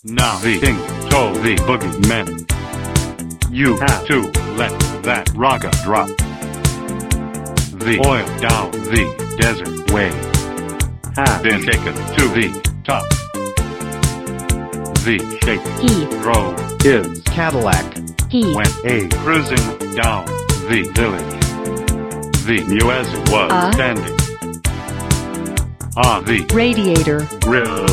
Now the king told the boogeymen, you have to let that raga drop. The oil down the desert way has been taken to the top. The sheikh He drove his Cadillac. He went cruising down the village. The muezzin was standing on the radiator. grill.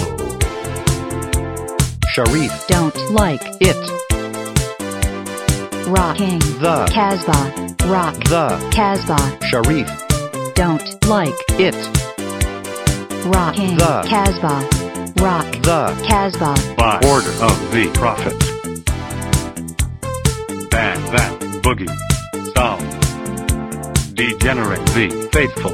Sharif Don't like it. rocking The Casbah. Rock the Casbah. Sharif Don't like it. rocking The Casbah. Rock The Casbah. By order of the prophet, ban that boogie sound. Degenerate the faithful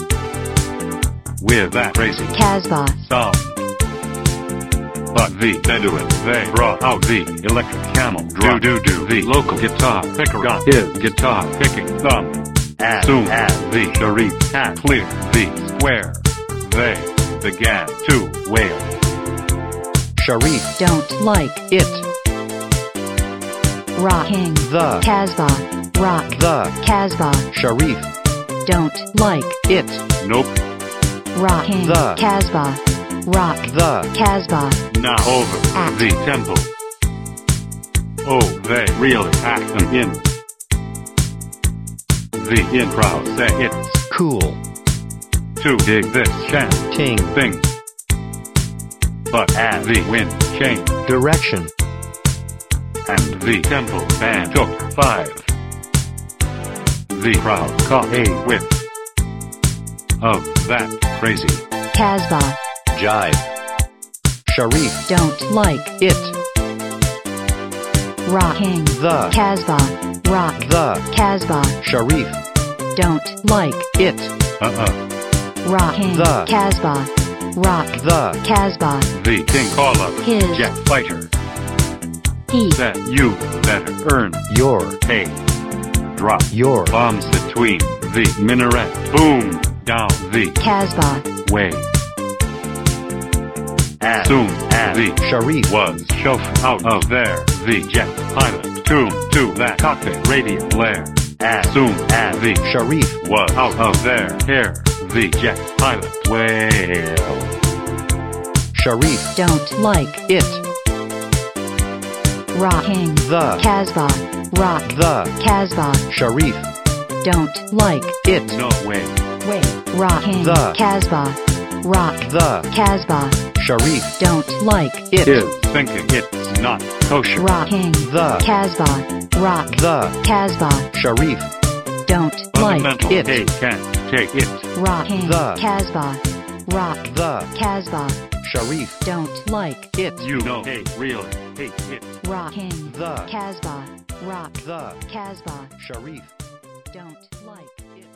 with that crazy Casbah. sound. But the Bedouins, they brought out the electric camel drum. The local guitar picker got his guitar picking thumb. As soon as the Sharif had cleared the square, they began to wail. Sharif Don't like it. rocking The Casbah. Rock the Casbah. Sharif Don't like it. Nope. rocking The Casbah. Rock The Casbah. Now over At the temple. Oh, they really packed them in. The in crowd say it's cool to dig this chanting ting thing. But as the wind changed direction and the temple band took 5, the crowd caught a whiff of that crazy Casbah. jive. Sharif Don't like it. rocking The Casbah. Rock the Casbah. Sharif Don't like it. rocking The Casbah. Rock The Casbah. The king called up His jet fighter. He Said you better earn your pay. Drop your bombs between the minaret. Boom down the Casbah. way. As soon as the Sharif was shoved out of there, the jet pilot tuned to that cockpit radio layer. As soon as the Sharif was out of there, here the jet pilot wailed. Sharif Don't like it. rocking The Casbah. Rock the Casbah. Sharif Don't like it. No way. rocking The Casbah. Rock The Casbah. Sharif Don't like it. Is thinking it's not kosher. rocking The Casbah. Rock the Casbah. Sharif Don't like Fundamental it. they can't take it. rocking The Casbah. Rock the Casbah. Sharif Don't like it. You know they really hate it. rocking The Casbah. Rock the Casbah. Sharif Don't like it.